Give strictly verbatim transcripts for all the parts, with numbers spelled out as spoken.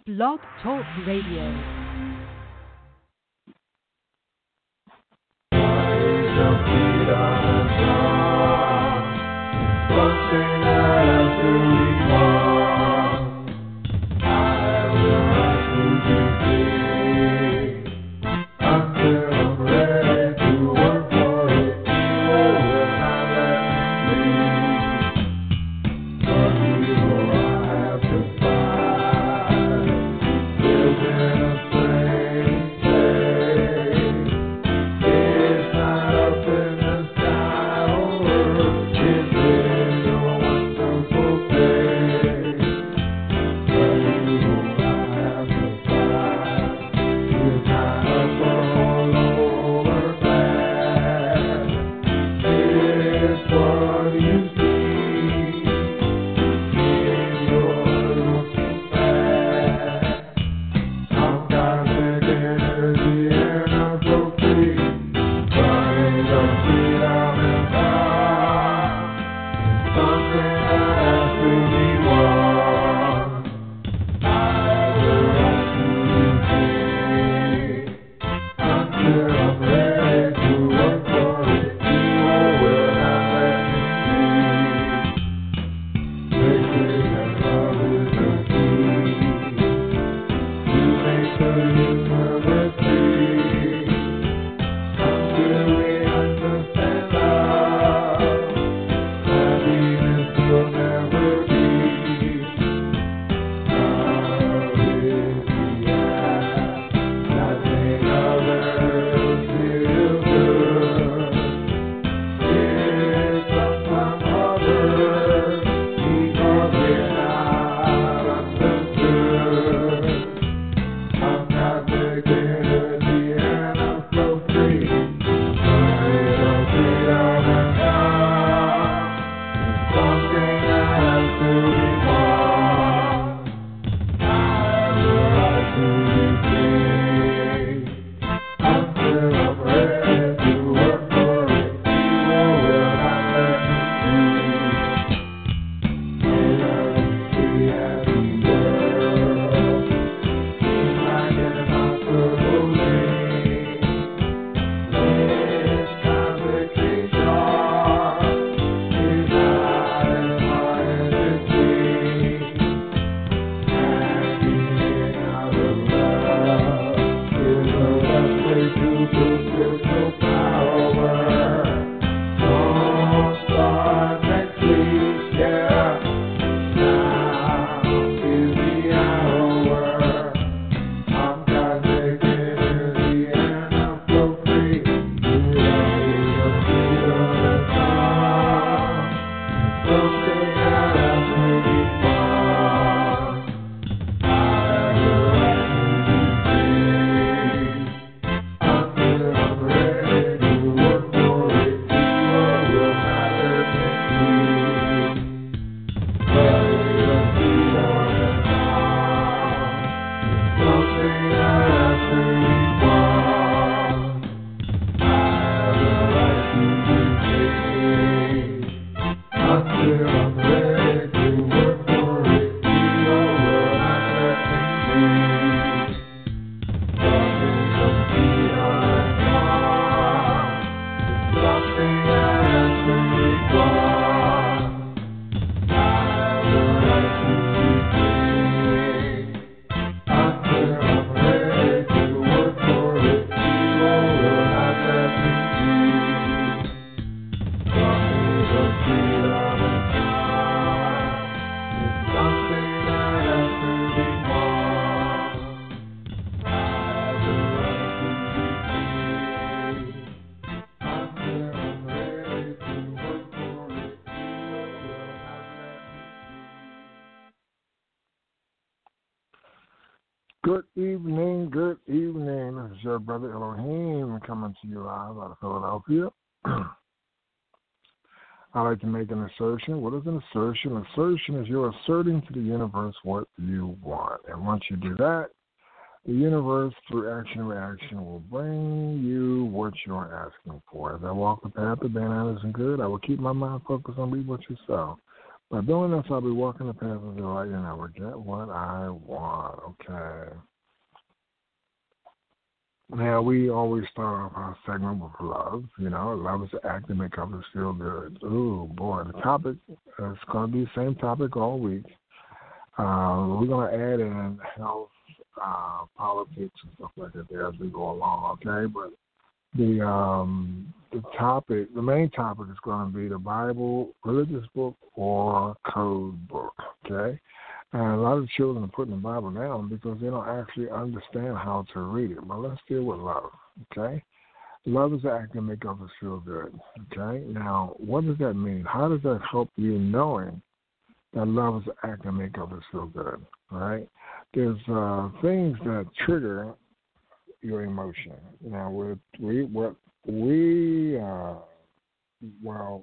Blog Talk Radio. Good evening, good evening. This is your brother Elohim coming to you live out of Philadelphia. I like to make an assertion. What is an assertion? Assertion is you're asserting to the universe what you want. And once you do that, the universe, through action and reaction, will bring you what you're asking for. As I walk the path of bad, honest, and good, I will keep my mind focused on reap what you sow. By doing this, I'll be walking the path of the light and I will get what I want. Okay. Now, we always start off our segment with love. You know, love is the act to make others feel good. Ooh, boy, the topic is going to be the same topic all week. Uh, we're going to add in health, uh, politics, and stuff like that there as we go along, okay? But the um, the topic, the main topic is going to be the Bible, religious book, or code book, okay? And a lot of children are putting the Bible down because they don't actually understand how to read it. But let's deal with love, okay? Love is the act to make others feel good, okay? Now, what does that mean? How does that help you knowing that love is the act to make others feel good, all right? There's uh, things that trigger your emotion. Now, we're, we what we uh, well,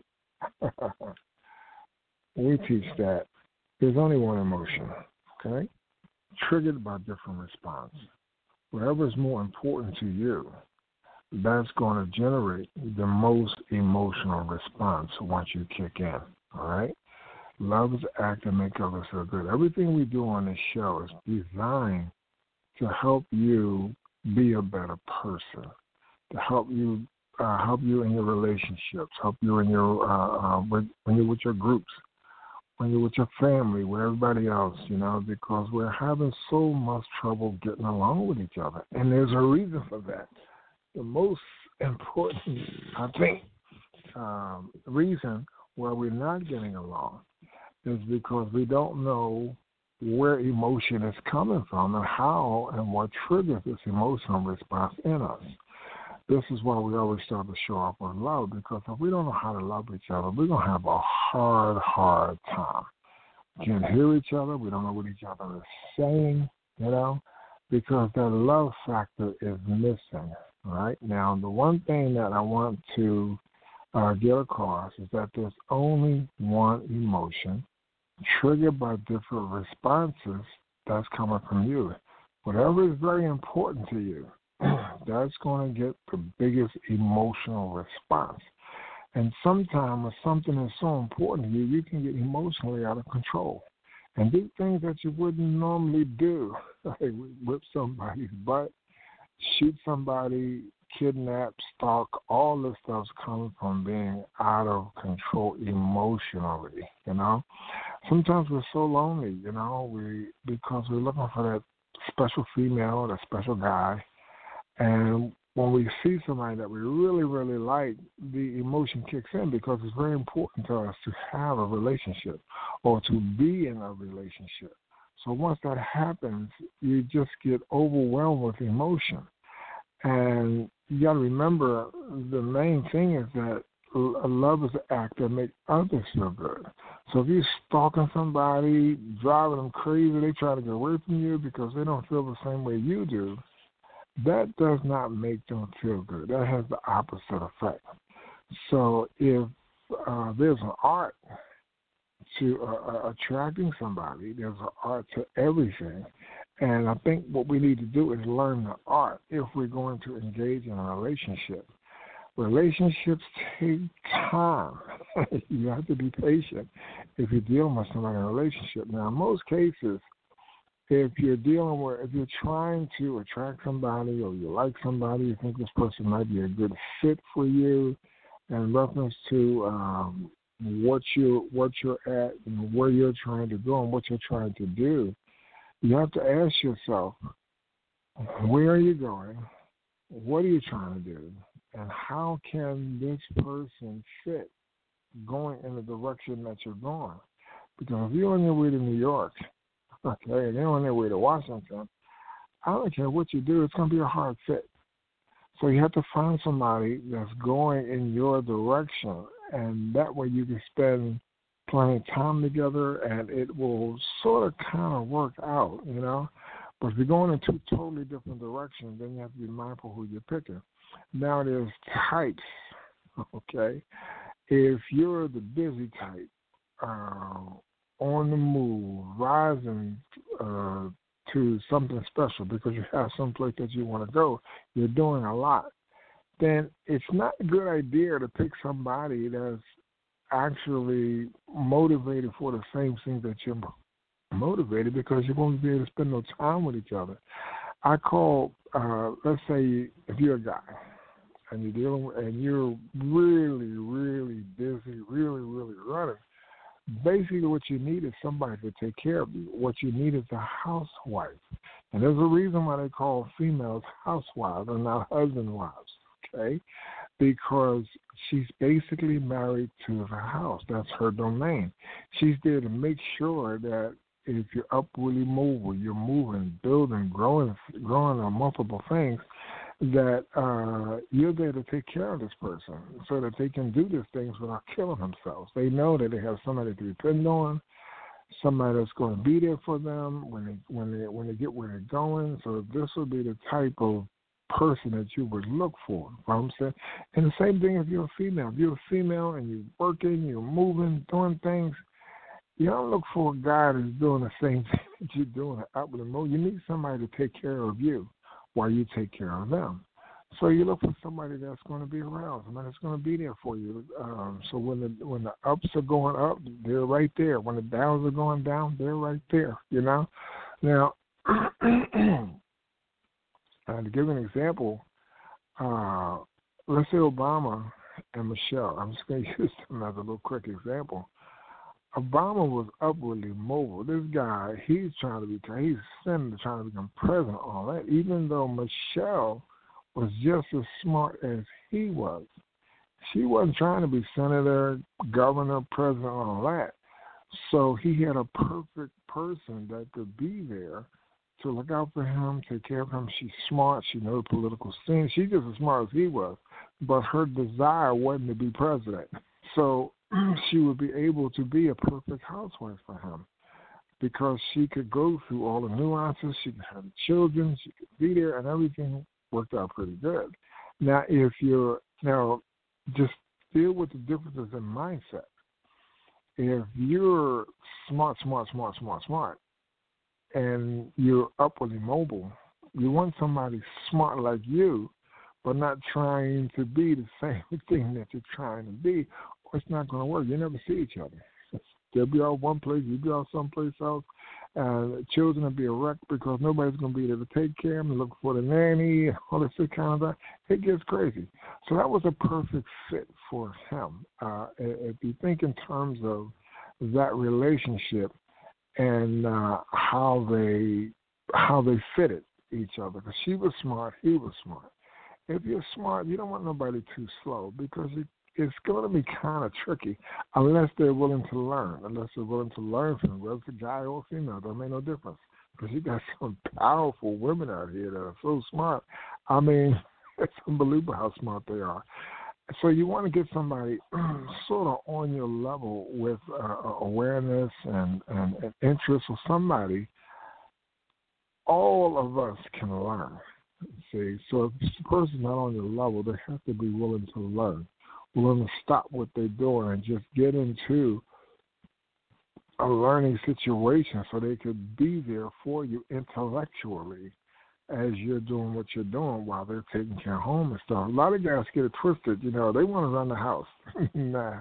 we teach that there's only one emotion, okay? Triggered by different response. Whatever is more important to you, that's going to generate the most emotional response once you kick in, all right? Love is the act to make others feel good. Everything we do on this show is designed to help you be a better person, to help you uh, help you in your relationships, help you in your uh, uh, with, when you're with your groups, when you're with your family, with everybody else, you know, because we're having so much trouble getting along with each other, and there's a reason for that. The most important, I think, um, reason why we're not getting along is because we don't know where emotion is coming from and how and what triggers this emotional response in us. This is why we always start to show up with love, because if we don't know how to love each other, we're going to have a hard, hard time. We can't hear each other. We don't know what each other is saying, you know, because that love factor is missing, right? Now, the one thing that I want to uh, get across is that there's only one emotion triggered by different responses that's coming from you. Whatever is very important to you, that's going to get the biggest emotional response. And sometimes when something is so important to you, you can get emotionally out of control and do things that you wouldn't normally do, like whip somebody's butt, shoot somebody, kidnap, stalk. All this stuff's coming from being out of control emotionally, you know. Sometimes we're so lonely, you know, we because we're looking for that special female, that special guy. And when we see somebody that we really, really like, the emotion kicks in because it's very important to us to have a relationship or to be in a relationship. So once that happens, you just get overwhelmed with emotion. And you got to remember the main thing is that love is an act that makes others feel good. So if you're stalking somebody, driving them crazy, they try to get away from you because they don't feel the same way you do, that does not make them feel good. That has the opposite effect. So if uh, there's an art to uh, attracting somebody, there's an art to everything. And I think what we need to do is learn the art if we're going to engage in a relationship. Relationships take time. You have to be patient if you're dealing with somebody in a relationship. Now, in most cases, if you're dealing with, if you're trying to attract somebody or you like somebody, you think this person might be a good fit for you, in reference to um, what you what you're at and where you're trying to go and what you're trying to do, you have to ask yourself, where are you going? What are you trying to do? And how can this person fit going in the direction that you're going? Because if you're on your way to New York, okay, and they're on their way to Washington, I don't care what you do, it's going to be a hard fit. So you have to find somebody that's going in your direction, and that way you can spend plenty of time together, and it will sort of kind of work out, you know. But if you're going in two totally different directions, then you have to be mindful who you're picking. Now there's types, okay? If you're the busy type, uh, on the move, rising uh, to something special because you have someplace that you want to go, you're doing a lot, then it's not a good idea to pick somebody that's actually motivated for the same thing that you're motivated because you won't be able to spend no time with each other. I call, uh, let's say, if you're a guy and you're dealing with, and you're really, really busy, really, really running. Basically, what you need is somebody to take care of you. What you need is a housewife. And there's a reason why they call females housewives and not husband wives, okay? Because she's basically married to the house. That's her domain. She's there to make sure that if you're upwardly mobile, you're moving, building, growing, growing on multiple things, that uh, you're there to take care of this person so that they can do these things without killing themselves. They know that they have somebody to depend on, somebody that's going to be there for them when they when they when they get where they're going. So this would be the type of person that you would look for. You know what I'm saying? And the same thing if you're a female. If you're a female and you're working, you're moving, doing things, you don't look for a guy that's doing the same thing that you're doing outwardly mode. You need somebody to take care of you while you take care of them. So you look for somebody that's going to be around, somebody that's going to be there for you. Um, so when the when the ups are going up, they're right there. When the downs are going down, they're right there, you know. Now, uh, to give an example, uh, let's say Obama and Michelle. I'm just going to use them as a little quick example. Obama was upwardly mobile. This guy, he's trying to be, he's senator trying to become president, all that, even though Michelle was just as smart as he was. She wasn't trying to be senator, governor, president, all that. So he had a perfect person that could be there to look out for him, take care of him. She's smart. She knows the political scene. She's just as smart as he was, but her desire wasn't to be president. So she would be able to be a perfect housewife for him because she could go through all the nuances. She could have children. She could be there, and everything worked out pretty good. Now, if you're now just deal with the differences in mindset. If you're smart, smart, smart, smart, smart, and you're upwardly mobile, you want somebody smart like you, but not trying to be the same thing that you're trying to be, or it's not going to work. You never see each other. They'll be out one place, you'll be out someplace else. Uh, children will be a wreck because nobody's going to be there to take care of them, look for the nanny, all this kind of stuff. It gets crazy. So that was a perfect fit for him. Uh, if you think in terms of that relationship and uh, how they how they fitted each other, because she was smart, he was smart. If you're smart, you don't want nobody too slow because it, it's going to be kind of tricky unless they're willing to learn, unless they're willing to learn from them, whether it's a guy or a female. That make no difference because you got some powerful women out here that are so smart. I mean, it's unbelievable how smart they are. So you want to get somebody sort of on your level with uh, awareness and, and, and interest, or somebody all of us can learn. See, so if the person's not on your level, they have to be willing to learn, willing to stop what they're doing and just get into a learning situation so they could be there for you intellectually as you're doing what you're doing while they're taking care of home and stuff. A lot of guys get it twisted. You know, they want to run the house. Nah.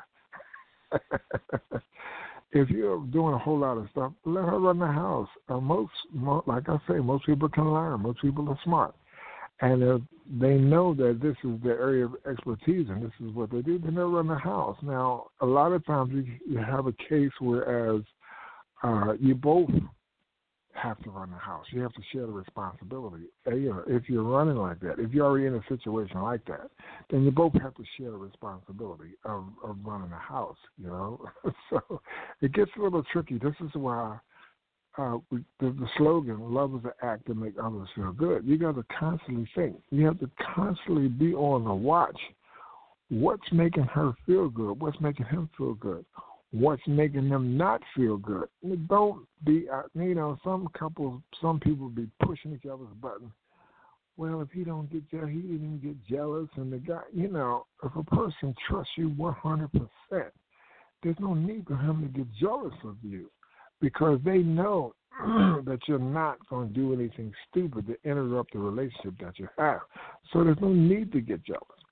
If you're doing a whole lot of stuff, let her run the house. Uh, most, most, like I say, most people can learn. Most people are smart. And if they know that this is their area of expertise and this is what they do, then they'll run the house. Now, a lot of times you, you have a case whereas uh, you both have to run the house. You have to share the responsibility. Uh, you know, if you're running like that, if you're already in a situation like that, then you both have to share the responsibility of, of running the house, you know. So it gets a little tricky. This is why uh, we, the, the slogan, love is an act to make others feel good. You got to constantly think. You have to constantly be on the watch. What's making her feel good? What's making him feel good? What's making them not feel good? Don't be, you know, some couples, some people be pushing each other's button. Well, if he don't get jealous, he didn't get jealous. And the guy, you know, if a person trusts you one hundred percent, there's no need for him to get jealous of you because they know that you're not going to do anything stupid to interrupt the relationship that you have. So there's no need to get jealous.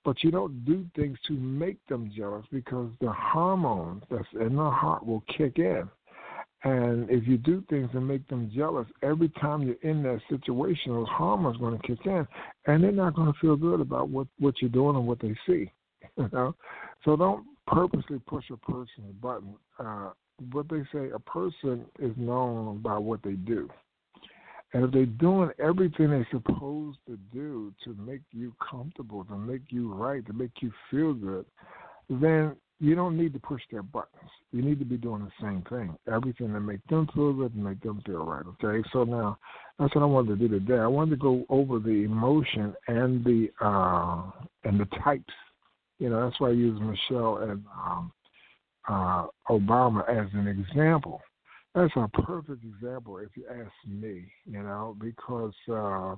But you don't do things to make them jealous because the hormones that's in the heart will kick in. And if you do things and make them jealous, every time you're in that situation, those hormones are going to kick in, and they're not going to feel good about what, what you're doing and what they see. You know? So don't purposely push a person's button. Uh, what they say, a person is known by what they do. And if they're doing everything they're supposed to do to make you comfortable, to make you right, to make you feel good, then you don't need to push their buttons. You need to be doing the same thing, everything to make them feel good and make them feel right, okay? So now that's what I wanted to do today. I wanted to go over the emotion and the uh, and the types. You know, that's why I use Michelle and um, uh, Obama as an example. That's a perfect example, if you ask me, you know, because uh,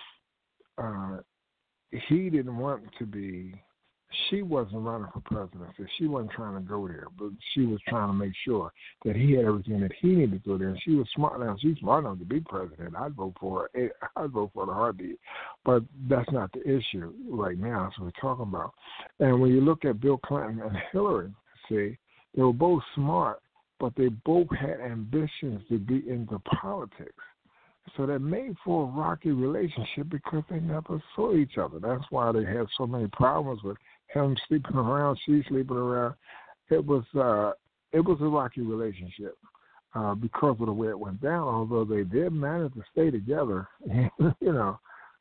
uh, he didn't want to be, she wasn't running for presidency. She wasn't trying to go there, but she was trying to make sure that he had everything that he needed to go there. And she was smart enough. She's smart enough to be president. I'd vote for her. I'd vote for the heartbeat. But that's not the issue right now. That's what we're talking about. And when you look at Bill Clinton and Hillary, see, they were both smart, but they both had ambitions to be into politics. So that made for a rocky relationship because they never saw each other. That's why they had so many problems with him sleeping around, she sleeping around. It was uh, it was a rocky relationship uh, because of the way it went down, although they did manage to stay together, you know.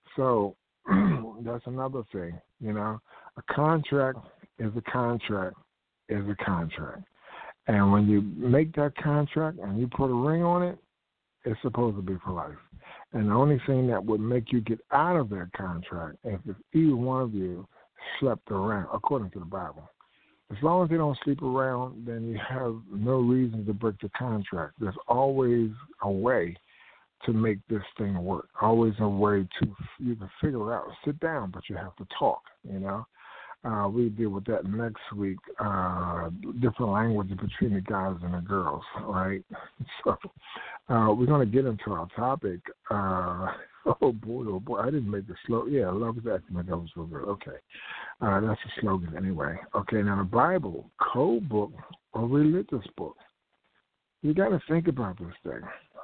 So that's another thing, you know. A contract is a contract is a contract. And when you make that contract and you put a ring on it, it's supposed to be for life. And the only thing that would make you get out of that contract is if either one of you slept around, according to the Bible. As long as they don't sleep around, then you have no reason to break the contract. There's always a way to make this thing work, always a way to, you can figure out, sit down, but you have to talk, you know. Uh, we deal with that next week, uh, different languages between the guys and the girls, right? So uh, we're going to get into our topic. Uh, oh, boy, oh, boy. I didn't make the slogan. Yeah, love is acting like that was so good. Okay. Uh, that's a slogan anyway. Okay, now the Bible, code book or religious book. You got to think about this thing.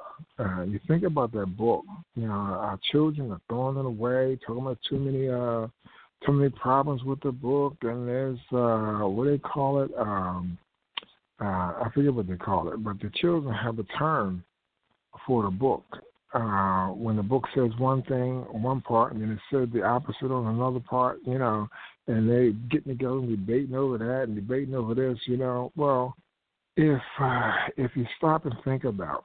Uh, you think about that book. You know, our children are throwing it away, talking about too many uh, too many problems with the book, and there's, uh, what do they call it? Um, uh, I forget what they call it, but the children have a term for the book. Uh, when the book says one thing on one part, and then it says the opposite on another part, you know, and they getting together and debating over that and debating over this, you know. Well, if uh, if you stop and think about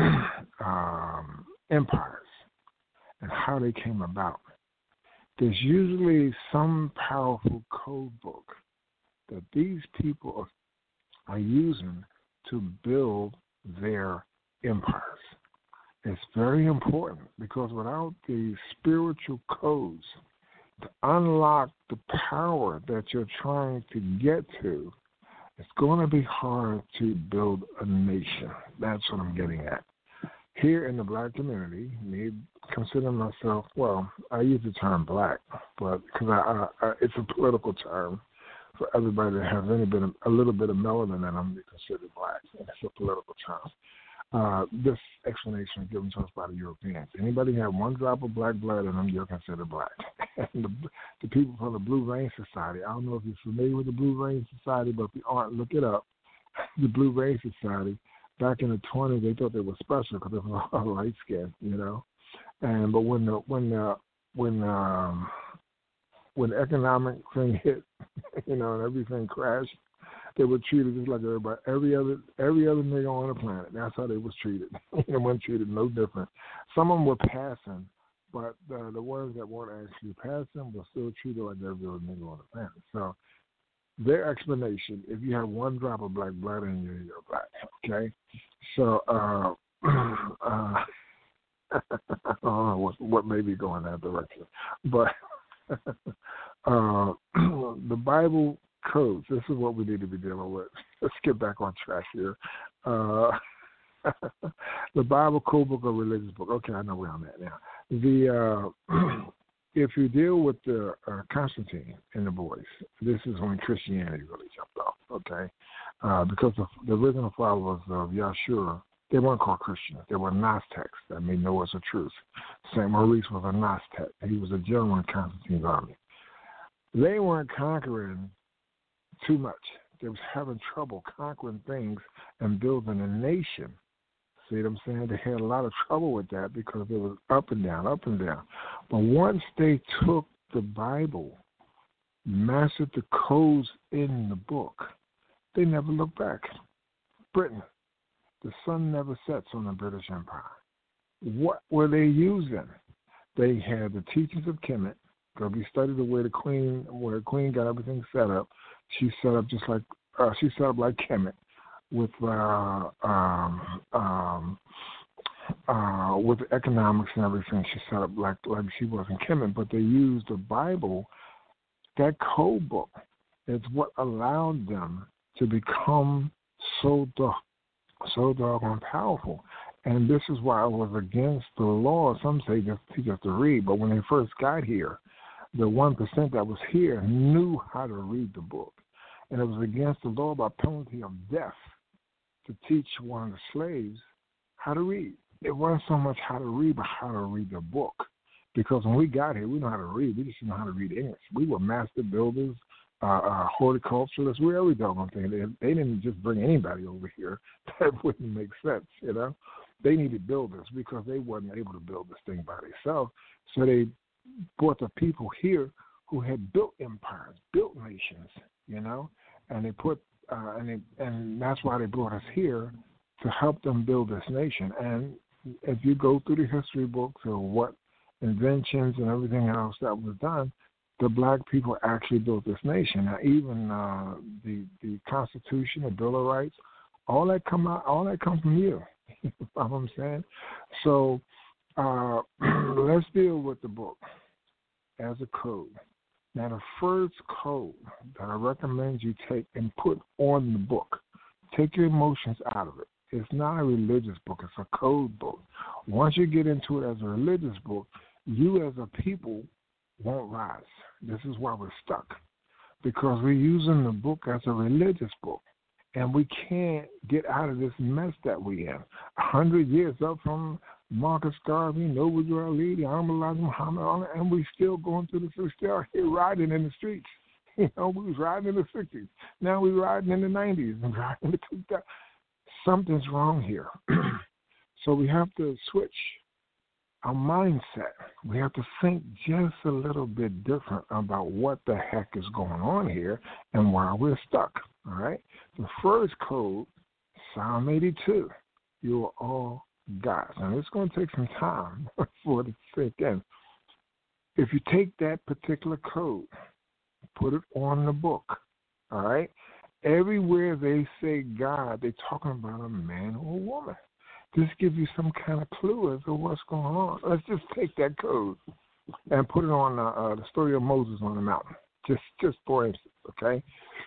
um, empires and how they came about, there's usually some powerful code book that these people are, are using to build their empires. It's very important because without the spiritual codes to unlock the power that you're trying to get to, it's going to be hard to build a nation. That's what I'm getting at. Here in the black community, me consider myself, well, I use the term black, but because I, I, I, it's a political term for everybody that has any bit of, a little bit of melanin in them, they consider black. It's a political term. Uh, this explanation is given to us by the Europeans. Anybody have one drop of black blood in them, you're considered black. And the, the people from the Blue Rain Society, I don't know if you're familiar with the Blue Rain Society, but if you aren't, look it up. The Blue Rain Society, back in the twenties, they thought they were special because they were all light skin, you know. And but when the when the when um, when the economic thing hit, you know, and everything crashed, they were treated just like everybody, every other every other nigga on the planet. That's how they was treated. They weren't treated no different. Some of them were passing, but the, the ones that weren't actually passing were still treated like every other nigga on the planet. So their explanation, if you have one drop of black blood in you, you're black, okay? So uh, uh, I don't know what, what may be going that direction. But uh, the Bible codes, this is what we need to be dealing with. Let's get back on track here. Uh, the Bible code book or religious book. Okay, I know where I'm at now. The uh, if you deal with the uh, Constantine and the boys, this is when Christianity really jumped off, okay? Uh, because the, the original followers of Yahshua, they weren't called Christians. They were Gnostics. That means Noah's the truth. Saint Maurice was a Gnostic. He was a general in Constantine's army. They weren't conquering too much. They was having trouble conquering things and building a nation. See what I'm saying? They had a lot of trouble with that because it was up and down, up and down. But once they took the Bible, mastered the codes in the book, they never looked back. Britain, the sun never sets on the British Empire. What were they using? They had the teachings of Kemet, because we studied the way the queen, where the queen got everything set up. She set up just like uh, she set up like Kemet, with uh, um, um, uh, with the economics and everything. She set up like like she was in Kemet, but they used the Bible. That code book is what allowed them to become so dog, so doggone powerful. And this is why it was against the law. Some say just teach us to read, but when they first got here, the one percent that was here knew how to read the book. And it was against the law by penalty of death to teach one of the slaves how to read. It wasn't so much how to read, but how to read the book. Because when we got here, we know how to read. We just didn't know how to read English. We were master builders, uh, uh, horticulturalists. We were every doggone thing. They, they didn't just bring anybody over here. That wouldn't make sense, you know. They needed builders because they wasn't able to build this thing by themselves. So they brought the people here who had built empires, built nations, you know, and they put uh, and they, and that's why they brought us here to help them build this nation. And if you go through the history books of what inventions and everything else that was done, the black people actually built this nation. Now, even uh, the the Constitution, the Bill of Rights, all that come out, all that comes from you. You know what I'm saying? So uh, let's deal with the book as a code. Now, the first code that I recommend you take and put on the book, take your emotions out of it. It's not a religious book. It's a code book. Once you get into it as a religious book, you as a people won't rise. This is why we're stuck, because we're using the book as a religious book. And we can't get out of this mess that we're in. A hundred years up from Marcus Garvey, Noble Drew Ali, the Ahmad Muhammad, and we still going through this. We're still here riding in the streets. You know, we was riding in the sixties. Now we're riding in the nineties and riding in the two thousands. Something's wrong here. So we have to switch our mindset. We have to think just a little bit different about what the heck is going on here and why we're stuck. All right? The first code, Psalm eighty-two, you are all gods. Now, it's going to take some time for it to sink in. If you take that particular code, put it on the book, all right? Everywhere they say God, they're talking about a man or a woman. This gives you some kind of clue as to what's going on. Let's just take that code and put it on uh, uh, the story of Moses on the mountain, just just for instance, okay?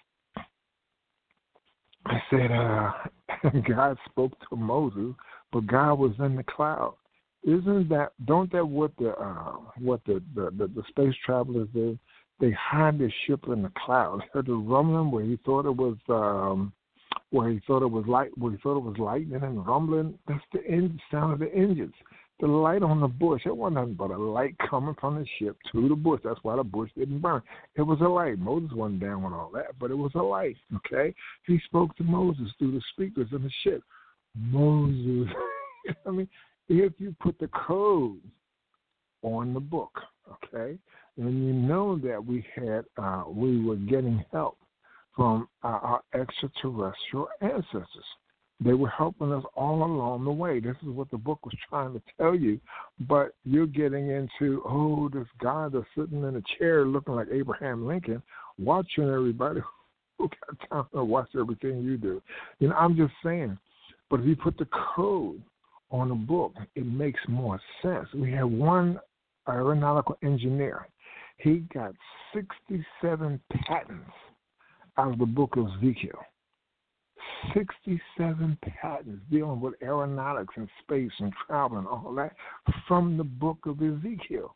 I said, uh, God spoke to Moses, but God was in the cloud. Isn't that? Don't that what the uh, what the, the, the, the space travelers do? They hide their ship in the cloud. Heard the rumbling where he thought it was um, where he thought it was light, where he thought it was lightning and rumbling. That's the en- sound of the engines. The light on the bush. It wasn't nothing but a light coming from the ship to the bush. That's why the bush didn't burn. It was a light. Moses wasn't down with all that, but it was a light. Okay, he spoke to Moses through the speakers in the ship. Moses. I mean, if you put the code on the book, okay, and you know that we had, uh, we were getting help from our, our extraterrestrial ancestors. They were helping us all along the way. This is what the book was trying to tell you, but you're getting into, oh, this guy that's sitting in a chair looking like Abraham Lincoln, watching everybody who got time to watch everything you do. You know, I'm just saying, but if you put the code on the book, it makes more sense. We have one aeronautical engineer. He got sixty-seven patents out of the book of Ezekiel. sixty-seven patents dealing with aeronautics and space and travel and all that from the book of Ezekiel.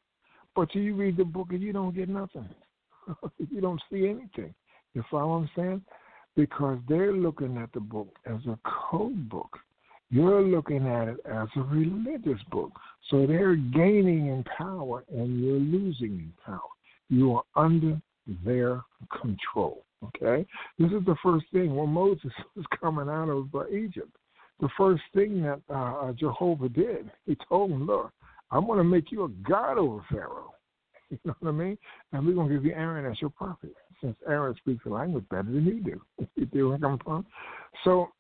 But you read the book and you don't get nothing. You don't see anything. You follow what I'm saying? Because they're looking at the book as a code book. You're looking at it as a religious book. So they're gaining in power and you're losing in power. You are under their control. Okay? This is the first thing when Moses was coming out of uh, Egypt. The first thing that uh, Jehovah did, he told him, look, I'm going to make you a god over Pharaoh. You know what I mean? And we're going to give you Aaron as your prophet, since Aaron speaks the language better than you do. You see where I'm coming from? So,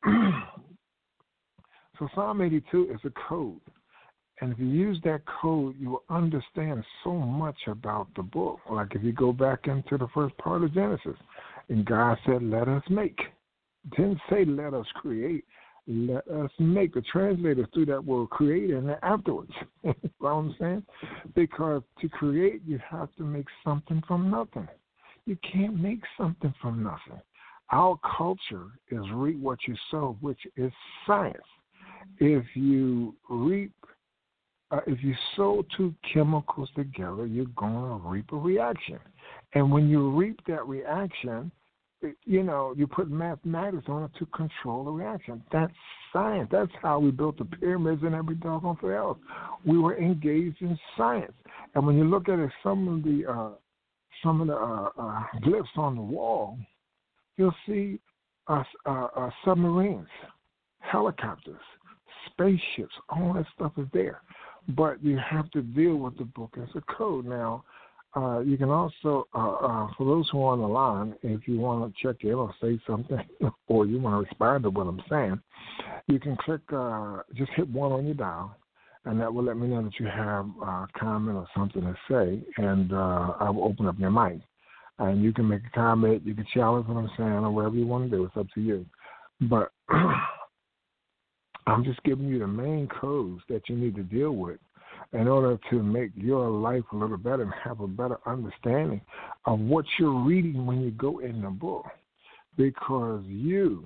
so Psalm eighty-two is a code. And if you use that code, you will understand so much about the book. Like if you go back into the first part of Genesis, and God said, let us make. It didn't say let us create. Let us make. The translators threw that word create in there afterwards. You know what I'm saying? Because to create, you have to make something from nothing. You can't make something from nothing. Our culture is reap what you sow, which is science. If you reap, uh, if you sow two chemicals together, you're going to reap a reaction. And when you reap that reaction, you know, you put mathematics on it to control the reaction. That's science. That's how we built the pyramids and every doggone thing else. We were engaged in science. And when you look at it, some of the uh, some of the uh, uh, glyphs on the wall, you'll see uh, uh, uh, submarines, helicopters, spaceships. All that stuff is there. But you have to deal with the book as a code. Now, Uh, you can also, uh, uh, for those who are on the line, if you want to check in or say something or you want to respond to what I'm saying, you can click, uh, just hit one on your dial, and that will let me know that you have a comment or something to say, and uh, I will open up your mic. And you can make a comment, you can challenge what I'm saying, or whatever you want to do. It's up to you. But I'm just giving you the main codes that you need to deal with in order to make your life a little better and have a better understanding of what you're reading when you go in the book. Because you,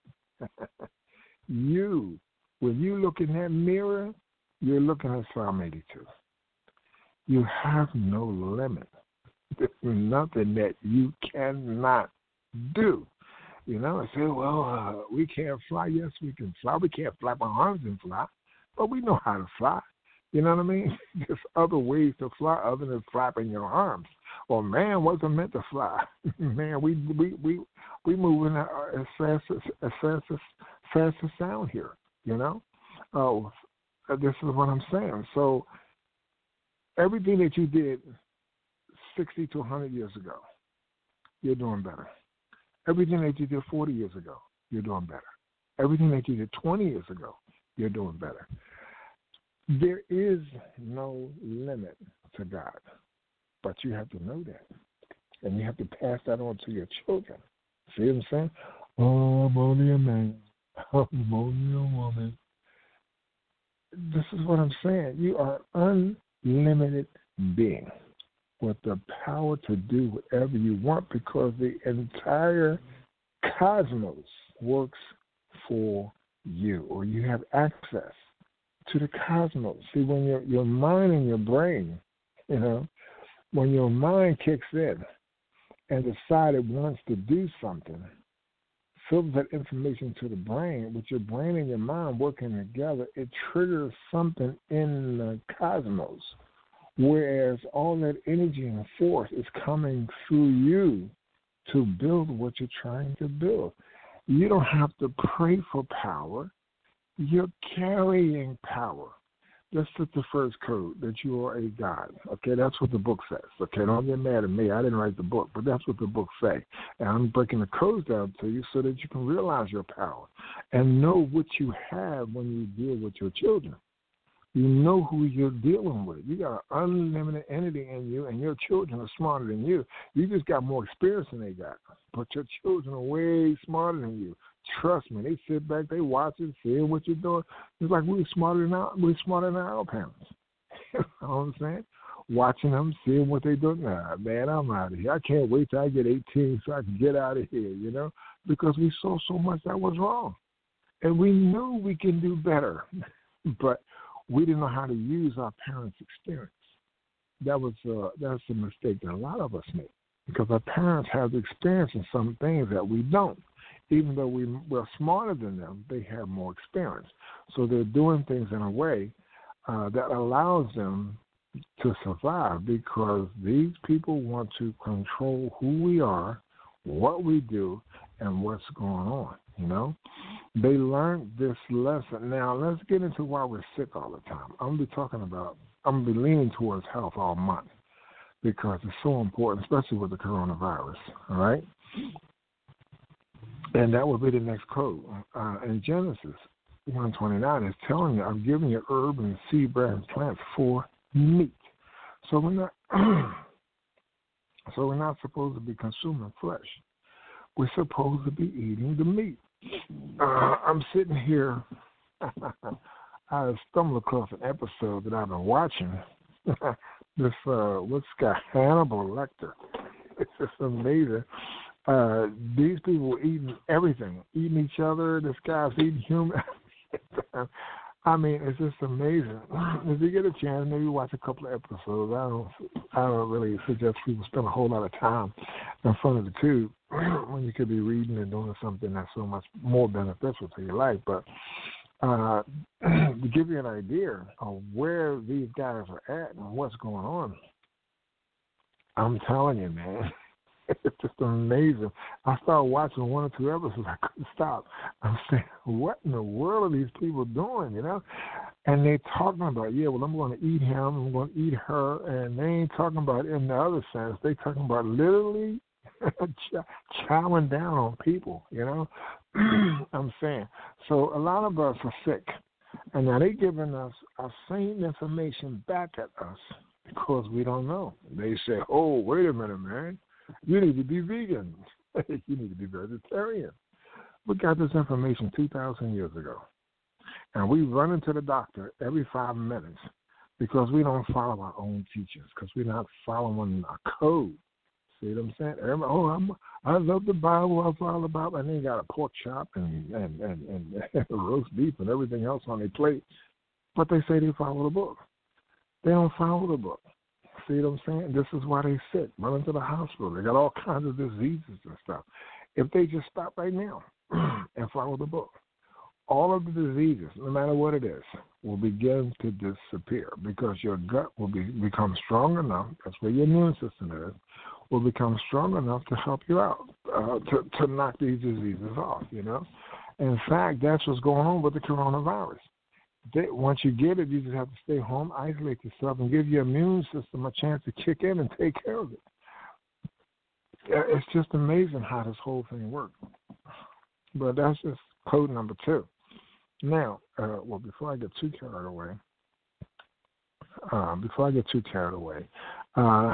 you, when you look in that mirror, you're looking at Psalm eighty-two. You have no limit. There's nothing that you cannot do. You know, I say, well, uh, we can't fly. Yes, we can fly. We can't flap our arms and fly, but we know how to fly. You know what I mean? There's other ways to fly other than flapping your arms. Well, man wasn't meant to fly. Man, we we we we moving as fast as as fast as fast as sound here. You know, oh, uh, this is what I'm saying. So everything that you did sixty to one hundred years ago, you're doing better. Everything that you did forty years ago, you're doing better. Everything that you did twenty years ago, you're doing better. There is no limit to God, but you have to know that. And you have to pass that on to your children. See what I'm saying? Oh, I'm only a man. I'm only a woman. This is what I'm saying. You are an unlimited being with the power to do whatever you want because the entire cosmos works for you, or you have access to the cosmos. See, when your your mind and your brain, you know, when your mind kicks in and decides it wants to do something, filters that information to the brain, with your brain and your mind working together, it triggers something in the cosmos. Whereas all that energy and force is coming through you to build what you're trying to build. You don't have to pray for power. You're carrying power. That's just the first code, that you are a God. Okay, that's what the book says. Okay, don't get mad at me. I didn't write the book, but that's what the book says. And I'm breaking the codes down to you so that you can realize your power and know what you have when you deal with your children. You know who you're dealing with. You got an unlimited entity in you, and your children are smarter than you. You just got more experience than they got. But your children are way smarter than you. Trust me, they sit back, they watch it, see what you're doing. It's like we're smarter than our, we're smarter than our parents. You know what I'm saying? Watching them, seeing what they're doing. Nah, man, I'm out of here. I can't wait till I get eighteen so I can get out of here, you know, because we saw so much that was wrong. And we knew we can do better, but we didn't know how to use our parents' experience. that was uh, that's a mistake that a lot of us make because our parents have experience in some things that we don't. Even though we, we're smarter than them, they have more experience. So they're doing things in a way uh, that allows them to survive because these people want to control who we are, what we do, and what's going on, you know? They learned this lesson. Now, let's get into why we're sick all the time. I'm going to be talking about, I'm going to be leaning towards health all month because it's so important, especially with the coronavirus, all right? And that will be the next code. Uh, in Genesis one twenty-nine, it's telling you, I'm giving you herb and seed-bearing plants for meat. So we're not, so we're not supposed to be consuming flesh. We're supposed to be eating the meat. Uh, I'm sitting here. I stumbled across an episode that I've been watching. this uh, what's got Hannibal Lecter. It's just amazing. Uh, these people eating everything, eating each other. This guy's eating human. I mean, it's just amazing. If you get a chance, maybe watch a couple of episodes. I don't, I don't really suggest people spend a whole lot of time in front of the tube when you could be reading and doing something that's so much more beneficial to your life. But uh, to give you an idea of where these guys are at and what's going on, I'm telling you, man. It's just amazing. I started watching one or two episodes. I couldn't stop. I'm saying, what in the world are these people doing, you know? And they're talking about, yeah, well, I'm going to eat him, I'm going to eat her, and they ain't talking about it in the other sense. They're talking about literally chowing down on people, you know? I'm saying. So a lot of us are sick, and now they're giving us our same information back at us because we don't know. They say, oh, wait a minute, man. You need to be vegan. You need to be vegetarian. We got this information two thousand years ago. And we run into the doctor every five minutes because we don't follow our own teachings, because we're not following our code. See what I'm saying? Everybody, oh, I'm, I love the Bible. I follow the Bible. And they got a pork chop and, and, and, and roast beef and everything else on their plate. But they say they follow the book. They don't follow the book. See what I'm saying? This is why they sick, run into the hospital. They got all kinds of diseases and stuff. If they just stop right now and follow the book, all of the diseases, no matter what it is, will begin to disappear because your gut will be become strong enough. That's where your immune system is. Will become strong enough to help you out, uh, to to knock these diseases off. You know, in fact, that's what's going on with the coronavirus. They, once you get it, you just have to stay home, isolate yourself, and give your immune system a chance to kick in and take care of it. It's just amazing how this whole thing works. But that's just code number two. Now, uh, well, before I get too carried away, uh, before I get too carried away, uh,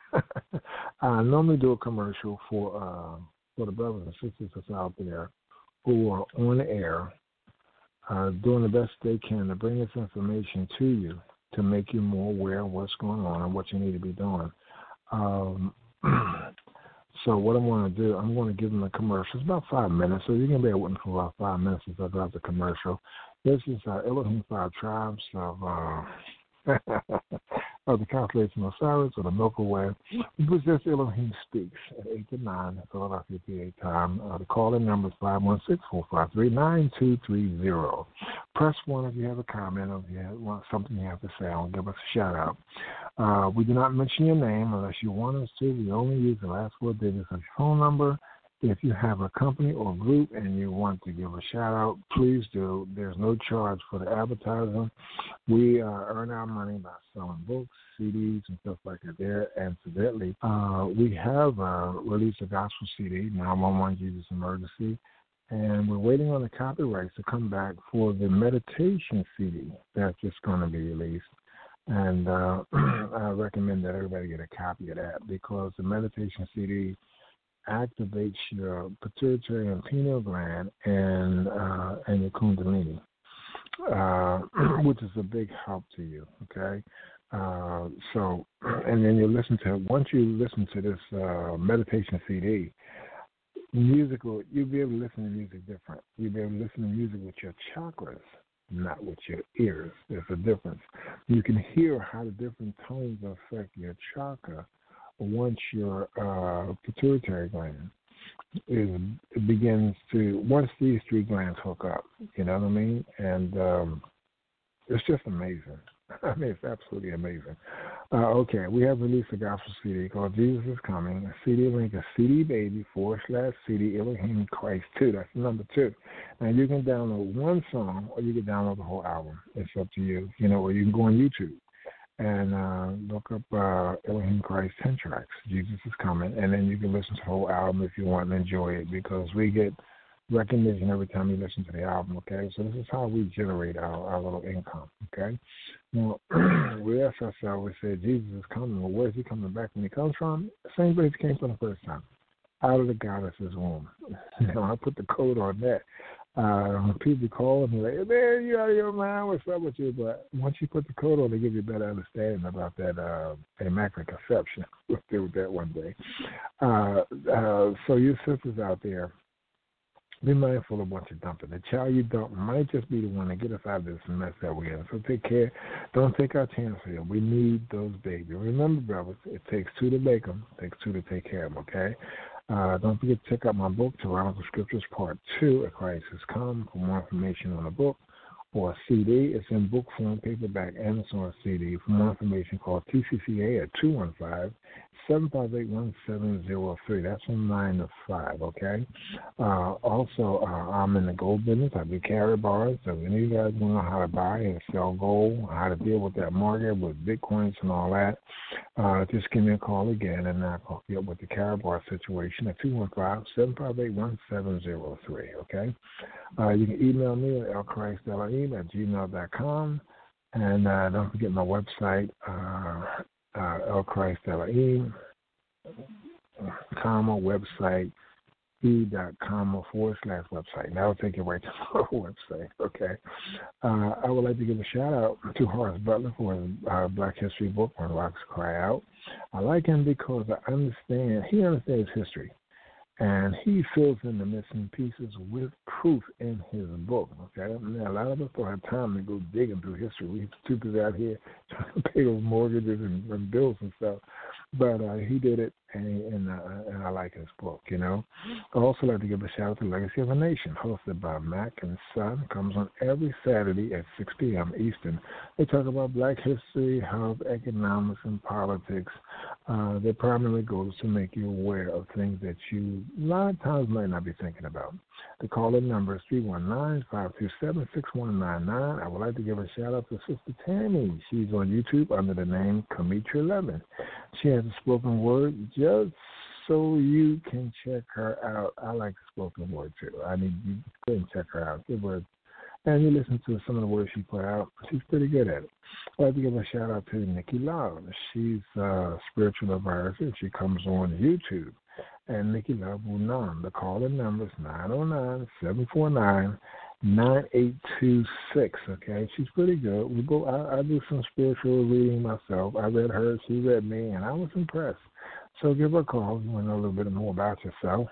I normally do a commercial for uh, for the brothers and sisters that's out there who are on the air. Uh, doing the best they can to bring this information to you to make you more aware of what's going on and what you need to be doing. Um, so what I'm going to do, I'm going to give them a commercial. It's about five minutes, so you're going to be waiting for about five minutes as I drop the commercial. This is uh, Elohim Five Tribes of, uh, of the constellation of Osiris or the Milky Way. We possess Elohim Speaks at eight to nine, Philadelphia, P A time. Uh, the call-in number is five one six, four five three, nine two three zero. Press one if you have a comment or if you have well, something you have to say. I'll give us a shout-out. Uh, we do not mention your name unless you want us to. We only use the last four digits of your phone number. If you have a company or group and you want to give a shout-out, please do. There's no charge for the advertising. We uh, earn our money by selling books, C Ds, and stuff like that there. And incidentally, uh, we have uh, released a gospel C D, nine one one Jesus Emergency, and we're waiting on the copyrights to come back for the meditation C D that's just going to be released. And uh, I recommend that everybody get a copy of that because the meditation C D activates your pituitary and pineal gland and uh, and your kundalini, uh, which is a big help to you. Okay, uh, so and then you listen to once you listen to this uh, meditation C D, musical you'll be able to listen to music different. You'll be able to listen to music with your chakras not with your ears. There's a difference. You can hear how the different tones affect your chakra once your uh, pituitary gland is it begins to once these three glands hook up. You know what I mean? And um, it's just amazing. I mean, it's absolutely amazing. Uh, okay, we have released a gospel C D called Jesus is Coming. A C D link is C D Baby forward slash C D Elohim Christ two. That's number two. Now, you can download one song or you can download the whole album. It's up to you. You know, or you can go on YouTube and uh, look up uh, Elohim Christ ten tracks. Jesus is Coming. And then you can listen to the whole album if you want and enjoy it because we get recognition every time you listen to the album, okay? So this is how we generate our, our little income, okay? Now, we ask ourselves, we say, Jesus is coming. Well, where's he coming back when he comes from? The same place he came from the first time, out of the goddess's womb. Now, I put the code on that. Uh, when people call and they're like, man, you out of your mind, what's up with you? But once you put the code on, they give you a better understanding about that uh, immaculate conception. We'll deal with that one day. Uh, uh, so you sisters out there, be mindful of what you're dumping. The child you dump might just be the one to get us out of this mess that we're in. So take care. Don't take our chance here. We need those babies. Remember, brothers, it takes two to make them. It takes two to take care of them, okay? Uh, don't forget to check out my book, Tyrannical Scriptures, Part two, A Christ Has Come, for more information on the book. Or a C D, it's in book form, paperback, and it's on a C D. For more information, call T C C A at two one five, seven five eight, one seven zero three. That's from nine to five, okay? Uh, also, uh, I'm in the gold business. I do carry bars. So if any of you guys want to know how to buy and sell gold, how to deal with that market, with Bitcoins and all that, uh, just give me a call again, and I'll hook you up with the carry bar situation at two one five, seven five eight, one seven zero three, okay? Uh, you can email me at elchristdelohim at gmail dot com. And uh, don't forget my website, uh, uh, elchristdelohim, comma, website, e.comma forward slash website. And that'll take you right to my website, okay? Uh, I would like to give a shout-out to Horace Butler for his uh, Black History book, When Rocks Cry Out. I like him because I understand, he understands history. And he fills in the missing pieces with proof in his book. Okay, now, a lot of us don't have time to go digging through history. We too busy out here trying to pay those mortgages and, and bills and stuff. But uh, he did it, and and, uh, and I like his book. You know, I also like to give a shout out to Legacy of a Nation, hosted by Mac and Son. Comes on every Saturday at six p.m. Eastern. They talk about Black history, health, economics, and politics. Uh, their primary goal is to make you aware of things that you a lot of times might not be thinking about. The call-in number is three one nine, five two seven, six one nine nine. I would like to give a shout-out to Sister Tammy. She's on YouTube under the name Kamitra Levin. She has a spoken word just so you can check her out. I like spoken word, too. I need you to go and check her out. Good word. And you listen to some of the words she put out. She's pretty good at it. I'd like to give a shout-out to Nikki Love. She's uh, spiritual advisor. She comes on YouTube. And Nikki Love Unam. The call-in number is nine oh nine, seven four nine, nine eight two six. Okay, she's pretty good. We go. I, I do some spiritual reading myself. I read her, she read me, and I was impressed. So give her a call if you want to know a little bit more about yourself.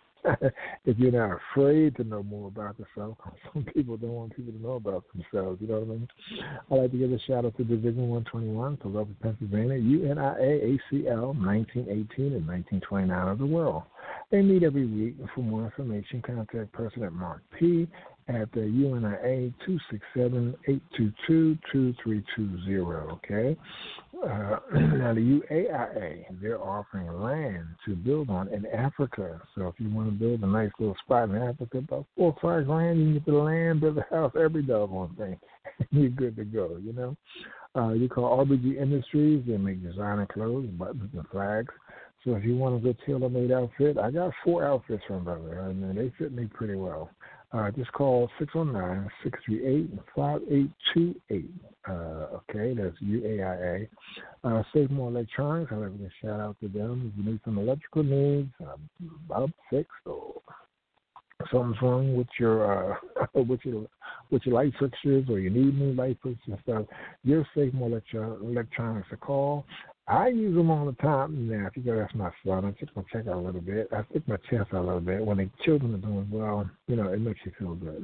If you're not afraid to know more about yourself, some people don't want people to know about themselves, you know what I mean? I'd like to give a shout out to Division one twenty-one, Philadelphia, Pennsylvania, U N I A A C L, nineteen eighteen and nineteen twenty-nine of the world. They meet every week. For more information, contact President Mark P. at the U N I A two six seven, eight two two, two three two zero, okay? Uh, now, the U A I A, they're offering land to build on in Africa. So if you want to build a nice little spot in Africa, about four or five grand, you can get the land, build a house, every doggone thing. You're good to go, you know? Uh, you call R B G Industries. They make designer clothes, buttons, and flags. So if you want a good tailor-made outfit, I got four outfits from them, and they fit me pretty well. Uh, just call six one nine, six three eight, five eight two eight. Uh, okay, that's U A I A. Uh, Save More Electronics, I'd like to shout out to them. If you need some electrical needs, uh, about fixed, or something's wrong with your uh, with your with your light fixtures, or you need new light fixtures and stuff, give Save More Electro- Electronics a call. I use them all the time. Now, if you go ask my son, I stick my check out a little bit. I stick my chest out a little bit. When the children are doing well, you know, it makes you feel good.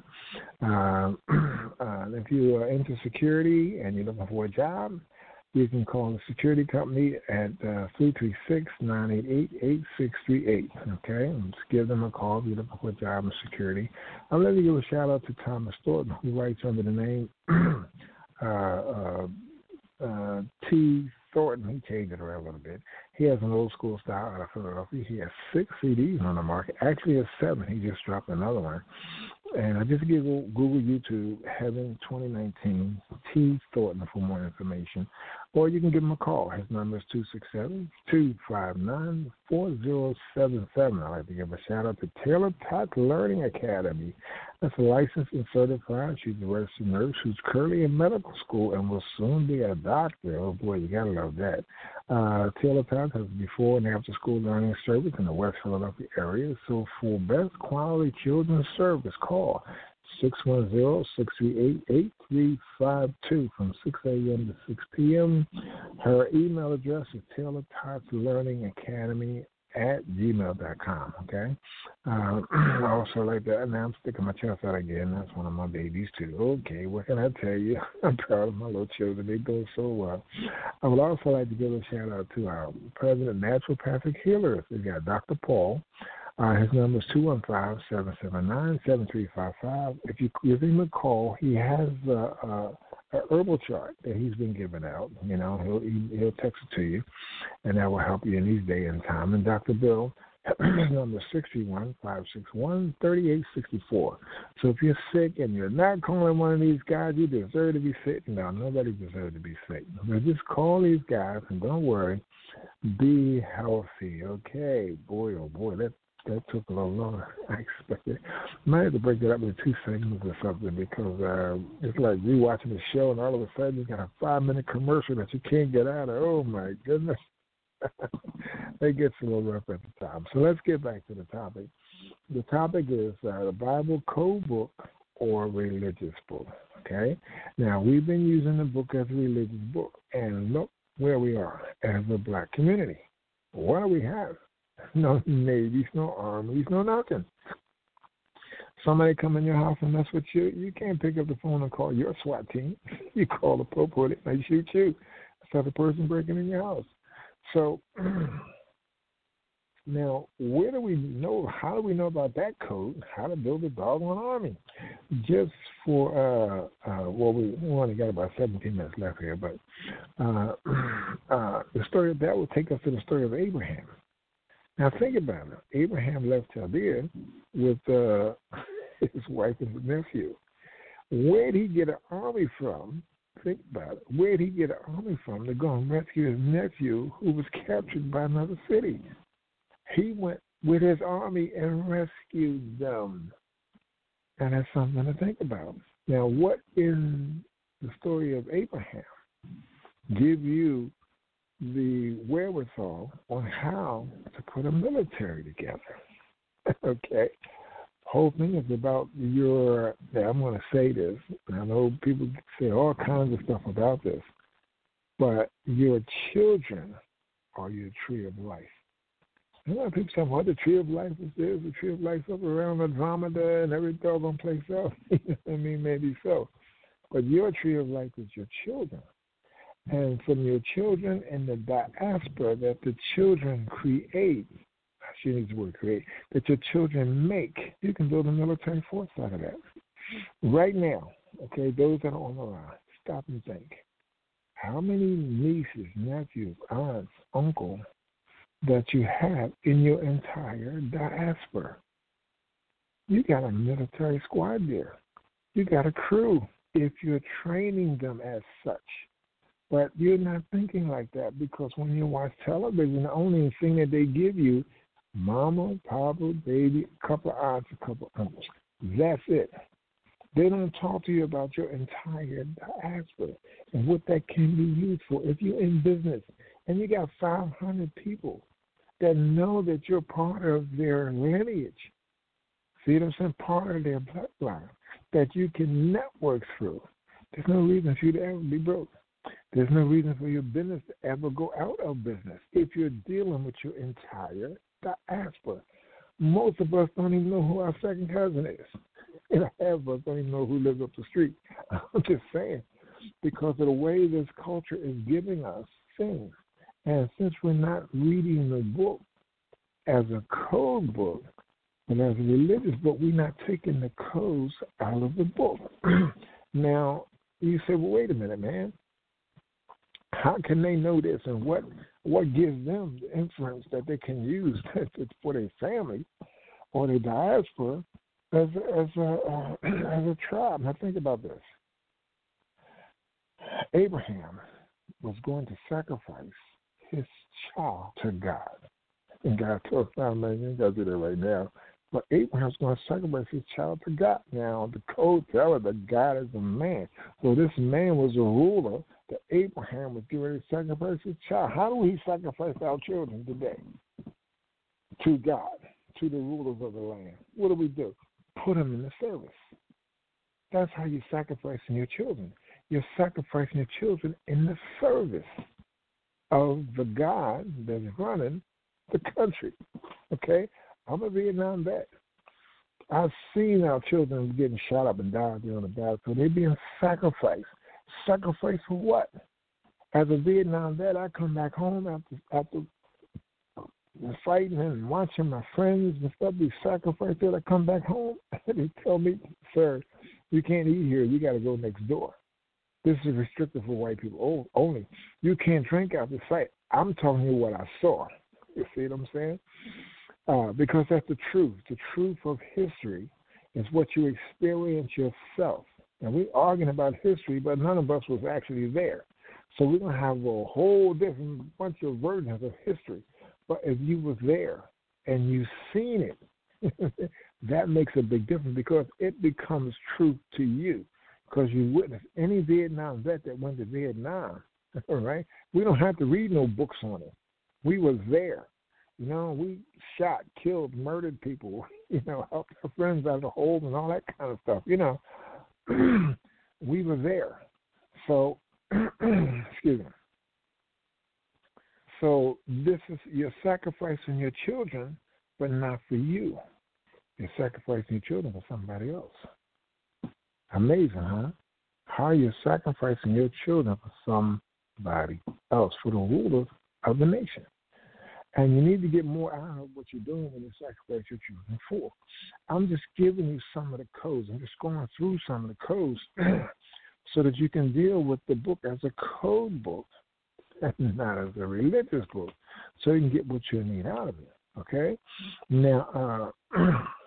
Uh, uh, if you are into security and you're looking for a job, you can call the security company at uh, three three six, nine eight eight, eight six three eight, okay? And just give them a call if you're looking for a job in security. I'll let you give a shout-out to Thomas Thornton, who writes under the name uh, uh, uh, T. Thornton. He changed it around a little bit. He has an old-school style out of Philadelphia. He has six C Ds on the market. Actually, has seven. He just dropped another one. And I just Google, Google YouTube, Heaven twenty nineteen, T. Thornton for more information. Or you can give him a call. His number is two six seven, two five nine, four zero seven seven. I'd like to give a shout-out to Taylor Tot Learning Academy. That's a licensed and certified. She's a registered nurse who's currently in medical school and will soon be a doctor. Oh, boy, you got to love that. Uh, Taylor Tot has before and after school learning service in the West Philadelphia area. So for best quality children's service, call six one zero, six three eight, eight three five two from six a.m. to six p.m. Her email address is Taylor Tots Learning Academy at gmail dot com, okay? Uh, I also like to announce, sticking my chest out again, that's one of my babies too. Okay, what can I tell you? I'm proud of my little children. They go so well. I would also like to give a shout out to our president of Naturopathic Healers. We've got Doctor Paul. Uh, his number is two one five, seven seven nine, seven three five five. If you give him a call, he has uh, uh, an herbal chart that he's been giving out. You know, he'll he'll text it to you, and that will help you in these day and time. And Doctor Bill, his number is six one, five six one, three eight six four. So if you're sick and you're not calling one of these guys, you deserve to be sick. No, nobody deserves to be sick. But just call these guys, and don't worry, be healthy. Okay, boy, oh boy, that That took a little longer than I expected. I might have to break that up into two segments or something because uh, it's like you watching the show and all of a sudden you got a five-minute commercial that you can't get out of. Oh, my goodness. It gets a little rough at the time. So let's get back to the topic. The topic is uh, the Bible code book or religious book, okay? Now, we've been using the book as a religious book, and look where we are as a black community. What do we have? No navies, no armies, no nothing. Somebody come in your house and mess with you, you can't pick up the phone and call your SWAT team. You call the Pope with it, and they shoot you. That's the person breaking in your house. So now, where do we know, how do we know about that code, how to build a doggone army? Just for, uh, uh, well, we, we only got about seventeen minutes left here, but uh, uh, the story of that will take us to the story of Abraham. Now, think about it. Abraham left Chaldea with uh, his wife and his nephew. Where did he get an army from? Think about it. Where did he get an army from to go and rescue his nephew who was captured by another city? He went with his army and rescued them. And that's something to think about. Now, what in the story of Abraham give you the wherewithal on how to put a military together? Okay. Whole thing is about your, yeah, I'm going to say this, and I know people say all kinds of stuff about this, but your children are your tree of life. A lot of people say, well, the tree of life is there, the tree of life up around Andromeda and every doggone place else. I mean, maybe so. But your tree of life is your children. And from your children and the diaspora that the children create, I shouldn't use the word create, that your children make, you can build a military force out of that. Right now, okay, those that are on the line, stop and think. How many nieces, nephews, aunts, uncles that you have in your entire diaspora? You got a military squad there. You got a crew if you're training them as such. But you're not thinking like that because when you watch television, the only thing that they give you, mama, papa, baby, a couple of aunts, a couple of uncles. That's it. They don't talk to you about your entire diaspora and what that can be used for. If you're in business and you got five hundred people that know that you're part of their lineage, see what I'm saying, part of their bloodline, that you can network through, there's no reason for you to ever be broke. There's no reason for your business to ever go out of business if you're dealing with your entire diaspora. Most of us don't even know who our second cousin is. And half of us don't even know who lives up the street. I'm just saying, because of the way this culture is giving us things. And since we're not reading the book as a code book, and as a religious book, we're not taking the codes out of the book. Now, you say, well, wait a minute, man. How can they know this, and what what gives them the inference that they can use for their family or their diaspora as a, as a, uh, as a tribe? Now, think about this. Abraham was going to sacrifice his child to God. And God told him, man, you ain't got to do that right now. But Abraham's going to sacrifice his child to God. Now, the code tells us that God is a man. So this man was a ruler that Abraham was getting ready to sacrifice his child. How do we sacrifice our children today? To God, to the rulers of the land. What do we do? Put them in the service. That's how you're sacrificing your children. You're sacrificing your children in the service of the God that's running the country. Okay? I'm a Vietnam vet. I've seen our children getting shot up and died there on the battlefield. They're being sacrificed. Sacrificed for what? As a Vietnam vet, I come back home after after fighting and watching my friends and stuff be sacrificed there. I come back home and they tell me, sir, you can't eat here. You got to go next door. This is restricted for white people only. You can't drink out the site. I'm telling you what I saw. You see what I'm saying? Uh, because that's the truth. The truth of history is what you experience yourself. And we're arguing about history, but none of us was actually there. So we're going to have a whole different bunch of versions of history. But if you was there and you've seen it, that makes a big difference because it becomes truth to you because you witnessed any Vietnam vet that went to Vietnam, all right? We don't have to read no books on it. We was there. You know, we shot, killed, murdered people, you know, helped our friends out of the hole and all that kind of stuff. You know, we were there. So, excuse me. So this is, you're sacrificing your children, but not for you. You're sacrificing your children for somebody else. Amazing, huh? How you're sacrificing your children for somebody else, for the rulers of the nation. And you need to get more out of what you're doing when you sacrifice your children for. I'm just giving you some of the codes. I'm just going through some of the codes so that you can deal with the book as a code book and not as a religious book so you can get what you need out of it, okay? Now, uh,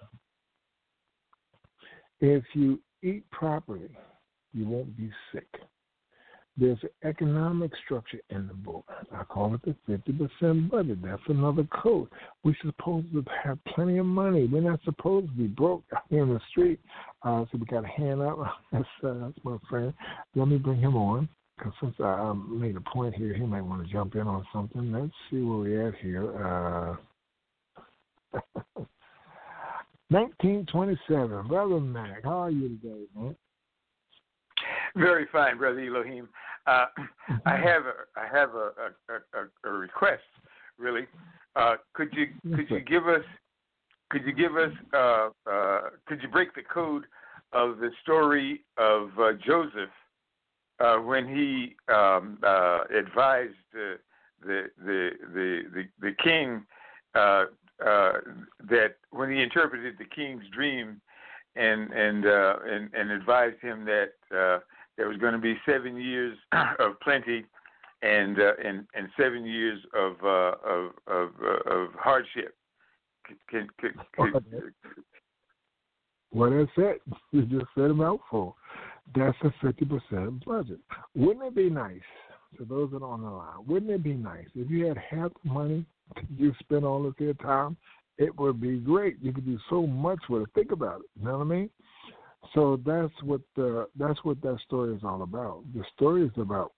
if you eat properly, you won't be sick. There's an economic structure in the book. I call it the fifty percent budget. That's another code. We're supposed to have plenty of money. We're not supposed to be broke out here in the street. Uh, so we got a hand up. That's, uh, that's my friend. Let me bring him on. Because since I um, made a point here, he might want to jump in on something. Let's see where we're at here. Uh, nineteen twenty-seven. Brother Mac, how are you today, man? Very fine, Brother Elohim. Uh, I have a I have a, a, a, a request, really. Uh, could you could you give us could you give us uh, uh, could you break the code of the story of uh, Joseph uh, when he um, uh, advised uh, the, the the the the king uh, uh, that when he interpreted the king's dream and and uh, and, and advised him that uh, there was going to be seven years of plenty and uh, and and seven years of uh, of of, uh, of hardship. Can, can, can, can, well, that's it. You just said a mouthful. That's a fifty percent budget. Wouldn't it be nice, to those that are on the line, wouldn't it be nice if you had half the money you spend all of your time? It would be great. You could do so much with it. Think about it. You know what I mean? So that's what the that's what that story is all about. The story is about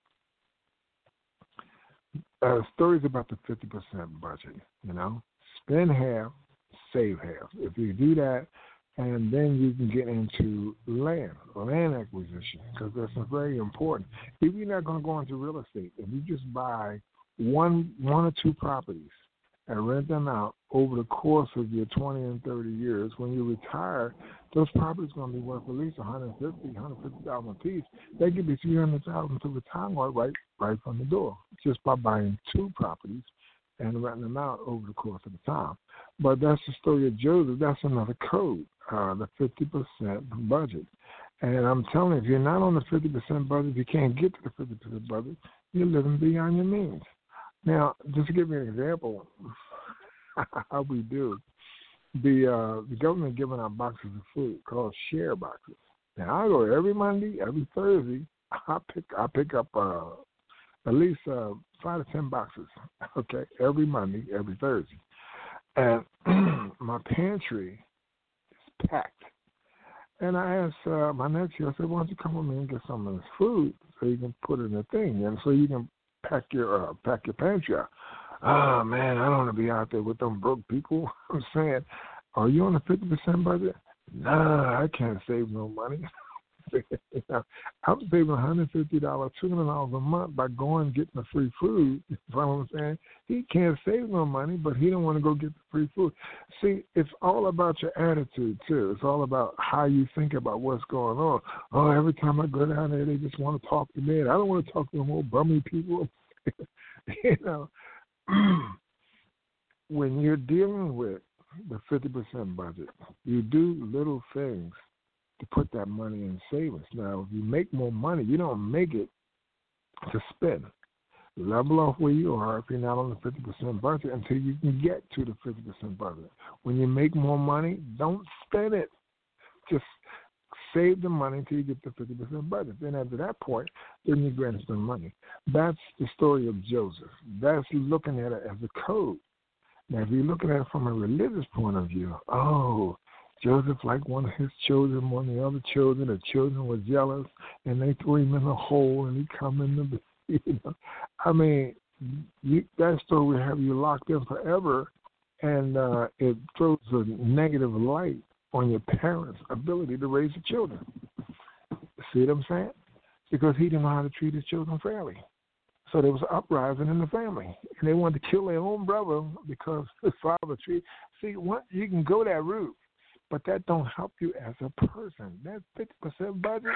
uh, story is about the fifty percent budget. You know, spend half, save half. If you do that, And then you can get into land, land acquisition, because that's very important. If you're not going to go into real estate, if you just buy one, one or two properties and rent them out over the course of your twenty and thirty years, when you retire, those properties are going to be worth at least one hundred fifty thousand dollars, one hundred fifty thousand dollars a piece. They give you three hundred thousand dollars to retire right, right from the door, just by buying two properties and renting them out over the course of the time. But that's the story of Joseph. That's another code, uh, the fifty percent budget. And I'm telling you, if you're not on the fifty percent budget, if you can't get to the fifty percent budget, you're living beyond your means. Now, just to give you an example how we do, the uh, the government giving out boxes of food called share boxes. Now, I go every Monday, every Thursday, I pick I pick up uh, at least uh, five to ten boxes, okay, every Monday, every Thursday. And my pantry is packed. And I asked uh, my nephew, I said, why don't you come with me and get some of this food so you can put it in a thing and so you can pack your uh, pack your pantry out. Oh, man, I don't want to be out there with them broke people. I'm saying, are you on a fifty percent budget? Nah, I can't save no money. You know, I'm saving one hundred fifty dollars, two hundred dollars a month by going and getting the free food. You know what I'm saying? He can't save no money, but he don't want to go get the free food. See, it's all about your attitude, too. It's all about how you think about what's going on. Oh, every time I go down there, they just want to talk to me. I don't want to talk to them old bummy people. You know, when you're dealing with the fifty percent budget, you do little things to put that money in savings. Now, if you make more money, you don't make it to spend. Level off where you are if you're not on the fifty percent budget until you can get to the fifty percent budget. When you make more money, don't spend it. Just save the money until you get to fifty percent budget. Then after that point, then you go and spend money. That's the story of Joseph. That's looking at it as a code. Now, if you're looking at it from a religious point of view, oh, Joseph, like one of his children, one of the other children, the children were jealous, and they threw him in a hole, and he come in the, you know. I mean, you, that story will have you locked in forever, and uh, it throws a negative light on your parents' ability to raise the children. See what I'm saying? Because he didn't know how to treat his children fairly. So there was an uprising in the family, and they wanted to kill their own brother because his father treated. See, what, you can go that route, but that don't help you as a person. That fifty percent budget,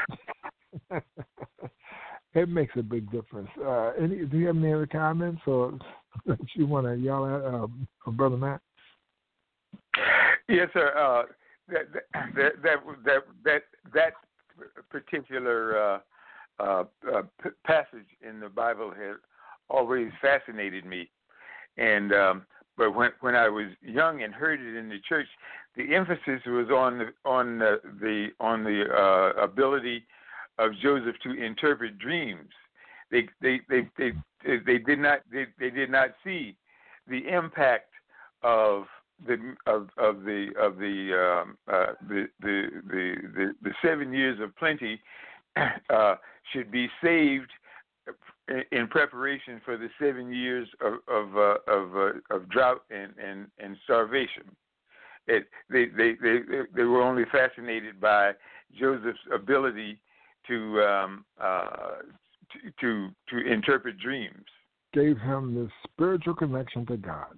it makes a big difference. Uh, any, do you have any other comments or that you want to yell at, uh, Brother Matt? Yes, sir. Uh, that, that that that that that particular uh, uh, uh, p- passage in the Bible has always fascinated me, and um, but when when I was young and heard it in the church, the emphasis was on the on the, the on the uh, ability of Joseph to interpret dreams. They they they they, they, they did not they, they did not see the impact of the of, of the of the, um, uh, the, the the the the seven years of plenty uh, should be saved in preparation for the seven years of of uh, of, uh, of drought and, and, and starvation. It, they, they they they were only fascinated by Joseph's ability to um, uh, to, to to interpret dreams. Gave him the spiritual connection to God.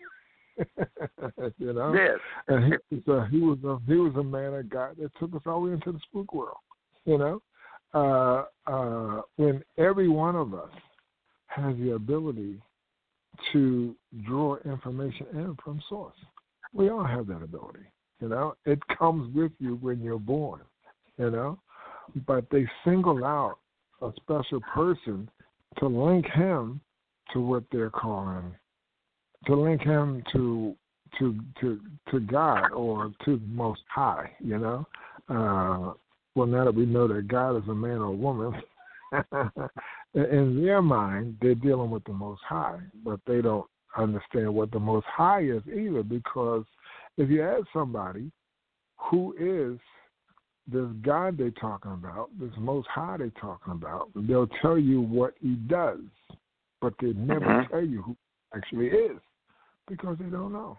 You know, yes, and he was a, he was a he was a man of God that took us all the way into the spook world. You know, uh, uh, when every one of us has the ability to draw information in from source. We all have that ability, you know. It comes with you when you're born, you know. But they single out a special person to link him to what they're calling, to link him to to to to God or to the Most High, you know. Uh, well, now that we know that God is a man or a woman, in their mind, they're dealing with the Most High, but they don't understand what the Most High is either, because if you ask somebody who is this God they're talking about, this Most High they're talking about, they'll tell you what he does, but they never mm-hmm. tell you who he actually is, because they don't know.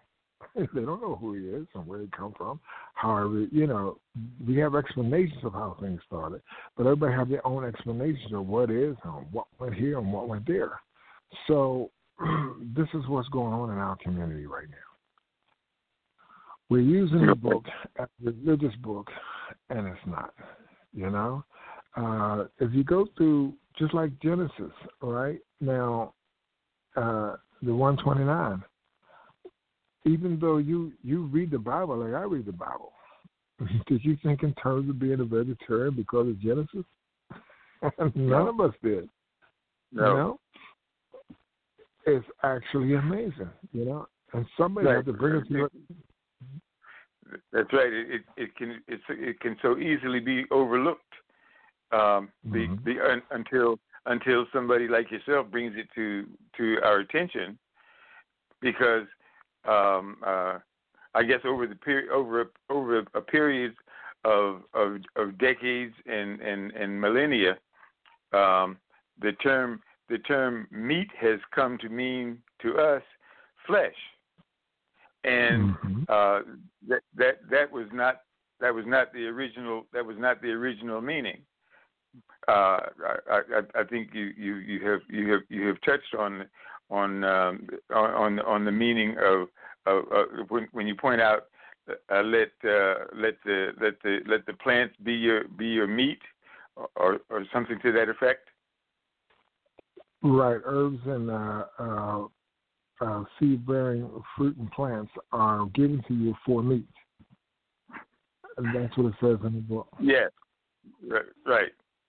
They don't know who he is and where he come from. However, you know, we have explanations of how things started, but everybody have their own explanations of what is and what went here and what went there. So this is what's going on in our community right now. We're using the book as a religious book, and it's not, you know. Uh, if you go through, just like Genesis, right, now, uh, the one twenty-nine, even though you, you read the Bible like I read the Bible, did you think in terms of being a vegetarian because of Genesis? None no. of us did. No. You know? It's actually amazing, you know? And somebody Right. had to bring it to you. That's right. It, it it can it's it can so easily be overlooked. Um, the Mm-hmm. the un, until until somebody like yourself brings it to to our attention, because um, uh, I guess over the period over a, over a period of of, of decades and, and, and millennia, um, the term the term meat has come to mean to us flesh, and Mm-hmm. uh, that that that was not that was not the original that was not the original meaning. Uh, I, I, I think you, you, you have you have you have touched on on um, on on the meaning of, of, of when, when you point out uh, let uh, let the let the let the plants be your be your meat, or, or something to that effect. Right, herbs and uh, uh, uh, seed-bearing fruit and plants are given to you for meat. And that's what it says in the book. Yes, right. right.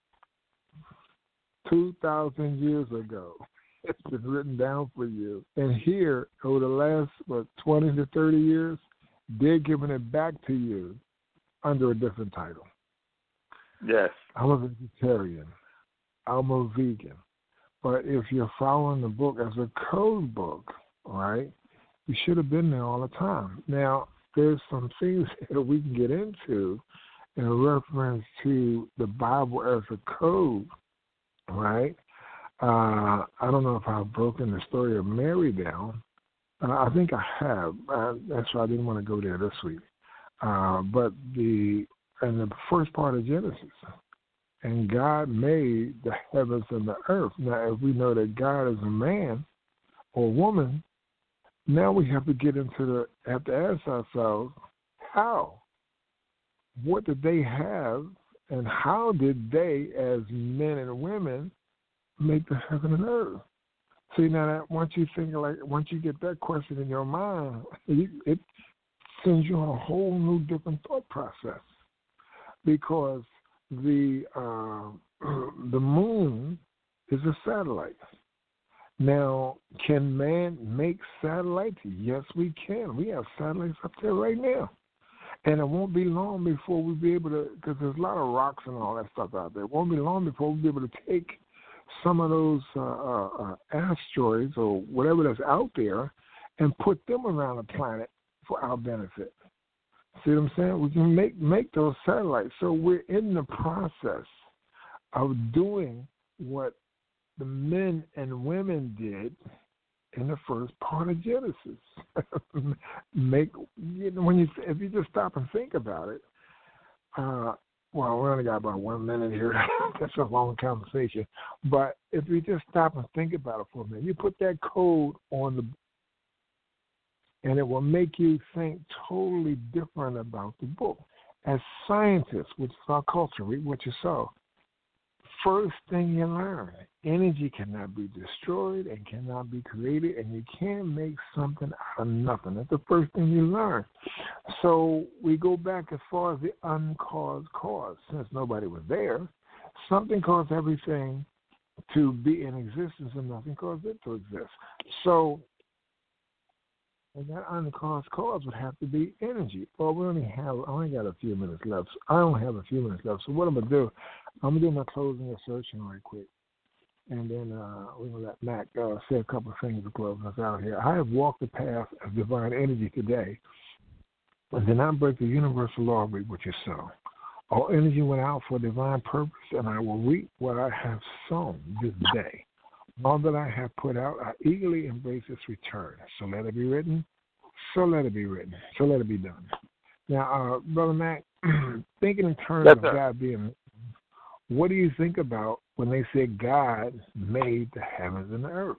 two thousand years ago, it's been written down for you. And here, over the last, what, twenty to thirty years, they're giving it back to you under a different title. Yes. I'm a vegetarian. I'm a vegan. But if you're following the book as a code book, right, you should have been there all the time. Now, there's some things that we can get into in reference to the Bible as a code, right? Uh, I don't know if I've broken the story of Mary down. Uh, I think I have. Uh, that's why I didn't want to go there this week. Uh, but the in the first part of Genesis, and God made the heavens and the earth. Now, if we know that God is a man or woman, now we have to get into the, have to ask ourselves, how? What did they have, and how did they, as men and women, make the heaven and earth? See, now that once you think like, once you get that question in your mind, it, it sends you on a whole new different thought process, because the uh, the moon is a satellite. Now, can man make satellites? Yes, we can. We have satellites up there right now. And it won't be long before we'll be able to, because there's a lot of rocks and all that stuff out there. It won't be long before we'll be able to take some of those uh, uh, uh, asteroids or whatever that's out there and put them around the planet for our benefit. See what I'm saying? We can make, make those satellites. So we're in the process of doing what the men and women did in the first part of Genesis. Make you know, when you if you just stop and think about it. Uh, well, we only got about one minute here. That's a long conversation. But if you just stop and think about it for a minute, you put that code on the, and it will make you think totally different about the book. As scientists, which is our culture, read what you saw. First thing you learn, energy cannot be destroyed and cannot be created, and you can't make something out of nothing. That's the first thing you learn. So we go back as far as the uncaused cause. Since nobody was there, something caused everything to be in existence and nothing caused it to exist. So and that uncaused cause would have to be energy. Well, we only have, I only got a few minutes left. I only have a few minutes left. So what I'm going to do, I'm going to do my closing assertion right quick. And then uh, we're going to let Mac uh, say a couple of things to close us out here. I have walked the path of divine energy today, but did not break the universal law of reap what you sow. All energy went out for divine purpose, and I will reap what I have sown this day. All that I have put out, I eagerly embrace its return. So let it be written, So let it be written. So let it be done. Now, uh, Brother Mac, thinking in terms Yes, of sir. God being, what do you think about when they say God made the heavens and the earth?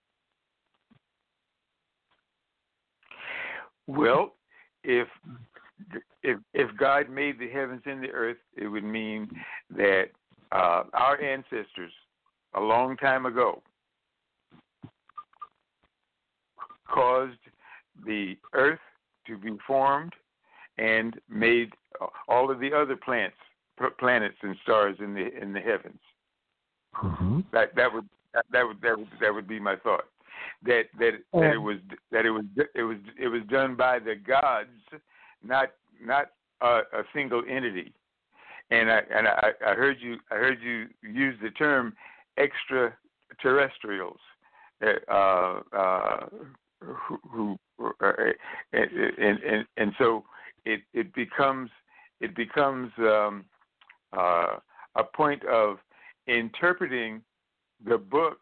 Well, if if if God made the heavens and the earth, it would mean that uh, our ancestors, a long time ago, caused the earth to be formed and made all of the other plants, planets and stars in the in the heavens. Mm-hmm. That that would that would that would that would be my thought. That that that it was that it was it was it was done by the gods, not not a, a single entity. And I and I, I heard you I heard you use the term extraterrestrials, uh, uh, who, who uh, and, and and so it it becomes it becomes um, uh, a point of interpreting the book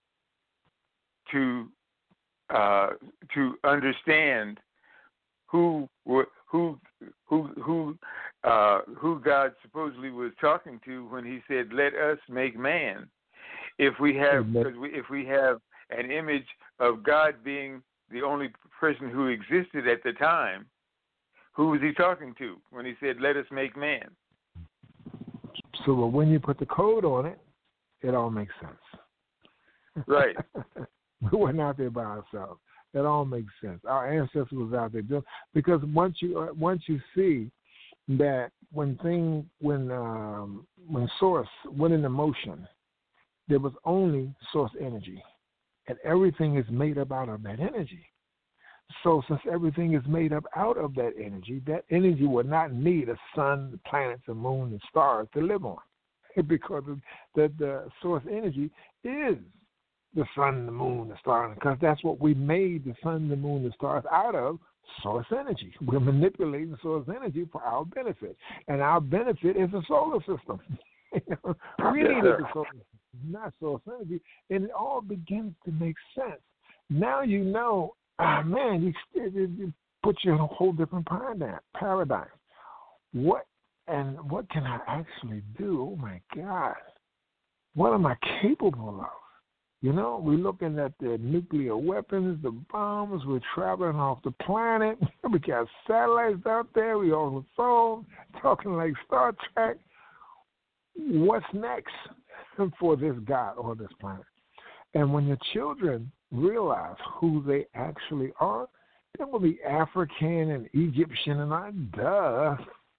to uh, to understand who who who who uh, who God supposedly was talking to when He said, "Let us make man." If we have because we, if we have an image of God being the only person who existed at the time, who was He talking to when He said, "Let us make man"? So well, when you put the code on it, it all makes sense. Right. We weren't out there by ourselves. That all makes sense. Our ancestors was out there doing, because once you uh, once you see that when thing when um, when source went into motion, there was only source energy, and everything is made up out of that energy. So since everything is made up out of that energy, that energy would not need a sun, the planets, the moon, and stars to live on, because the the source energy is the sun, the moon, the stars, because that's what we made the sun, the moon, the stars out of, source energy. We're manipulating source energy for our benefit, and our benefit is the solar system. You know, we Yes, needed sir. the solar system, not source energy, and it all begins to make sense. Now you know, ah, man, you, you, you put you in a whole different paradigm. Paradigm. What and what can I actually do? Oh my God, what am I capable of? You know, we're looking at the nuclear weapons, the bombs. We're traveling off the planet. We got satellites out there. We on the phone talking like Star Trek. What's next for this God on this planet? And when your children realize who they actually are, they will be African and Egyptian and I, duh.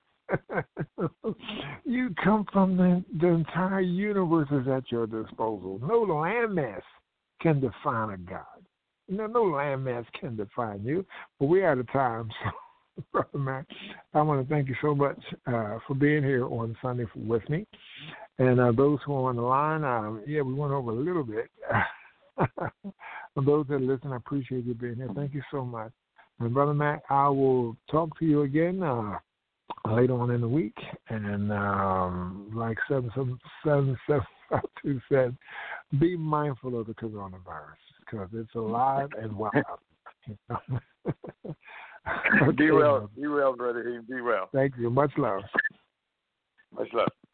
You come from the, the entire universe is at your disposal. No landmass can define a God. No, no landmass can define you. But we're out of time. So, Brother Mac, I want to thank you so much uh, for being here on Sunday with me. And uh, those who are on the line, um, yeah, we went over a little bit. For those that listen, I appreciate you being here. Thank you so much. And Brother Mac, I will talk to you again uh, later on in the week, and um, like seven seven seven seven five two said, be mindful of the coronavirus because it's alive and well. Okay, be well, be well, brother. Be well. Thank you. Much love. Much love.